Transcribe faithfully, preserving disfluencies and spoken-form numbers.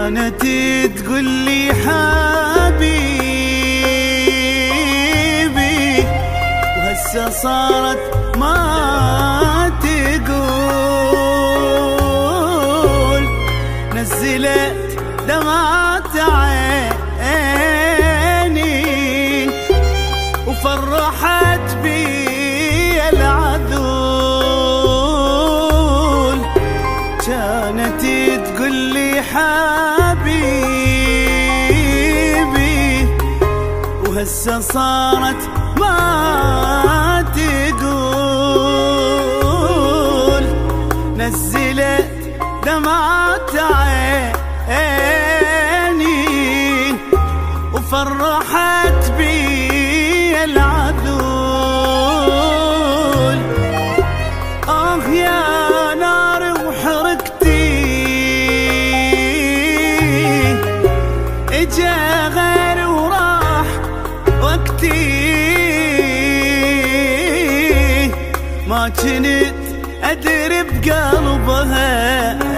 كانت تقول لي حبيبي وهسه صارت ما تقول، نزلت دمعة عيني وفرحت بي العذول. كانت تقول لي حبيبي وهسه صارت ما تقول، نزلت دمعة عيني وفرحت بي العذول. آه يا نار وحرقتي اجا غير وراح وقتي، ما كنت أدري بقلبها